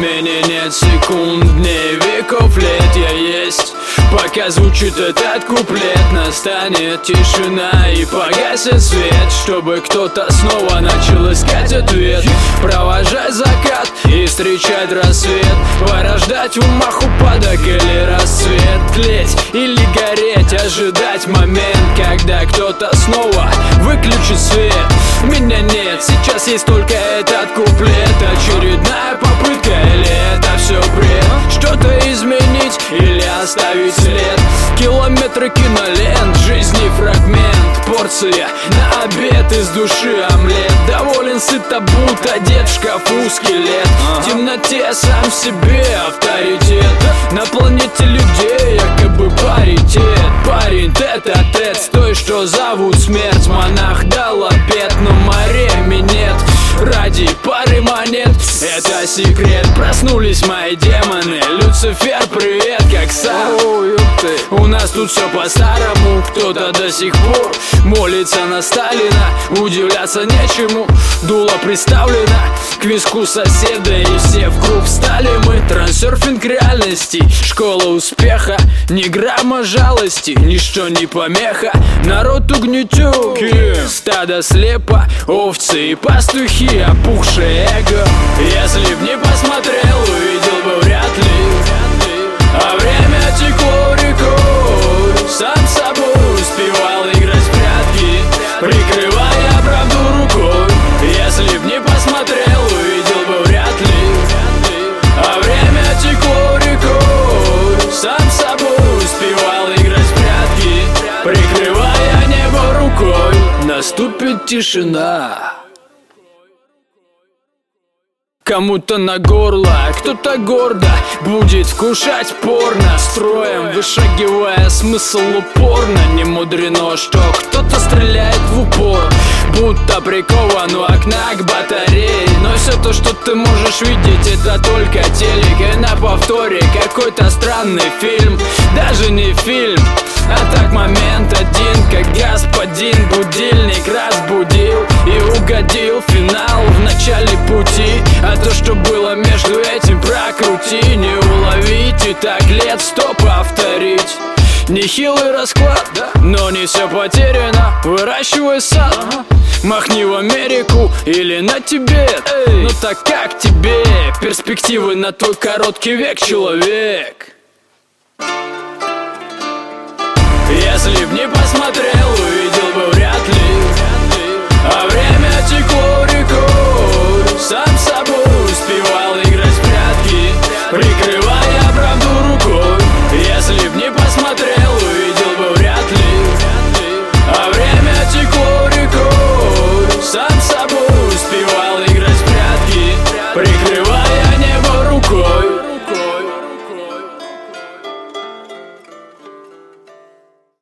Времени нет, секунд, дней, веков, лет я есть. Пока звучит этот куплет, настанет тишина и погасит свет, чтобы кто-то снова начал искать ответ. Провожать закат и встречать рассвет, порождать в умах упадок или расцвет. Тлеть или гореть, ожидать момент, когда кто-то снова выключит свет. Меня нет, сейчас есть только этот куплет. Очередная попытка или это все бред? Что-то изменить или оставить след? Километры кинолент, жизни фрагмент, порция на обед из души омлет. Доволен, сыто, будто одет, в шкафу скелет. В темноте сам себе авторитет. На планете людей якобы паритет. Парень тет-а-тет с той, что зовут смерть. Монах дал обет, но мореми нет. Ради пары монет, это секрет. Проснулись мои демоны. Люцифер, привет, как сам. У нас тут все по-старому. Кто-то до сих пор молится на Сталина. Удивляться нечему, дуло приставлено к виску соседа, и все в круг встали мы. Трансерфинг реальности, школа успеха. Ни грамма жалости, ничто не помеха. Народ угнетен, стадо слепо. Овцы и пастухи, опухшее эго. Если б не посмотрел, увидел бы вряд ли. А время текло рекой, сам собой успевал играть в прятки, прикрывая правду рукой. Если б не посмотрел, увидел бы вряд ли. А время текло рекой, сам собой успевал играть в прятки, прикрывая небо рукой. Наступит тишина. Кому-то на горло, кто-то гордо будет вкушать порно, строем вышагивая смысл упорно. Не мудрено, что кто-то стреляет в упор, будто прикован у окна к батарее. Но все то, что ты можешь видеть, это только телек, и на повторе какой-то странный фильм. Даже не фильм, а так момент один, как господин будильник разбудил и угодил в финал в начале пути. А то, что было между этим, прокрути, не уловить, и так лет 100 повторить. Нехилый расклад, но не все потеряно. Выращивай сад, махни в Америку или на Тибет. Ну так как тебе перспективы на твой короткий век, человек? Если б не посмотрел,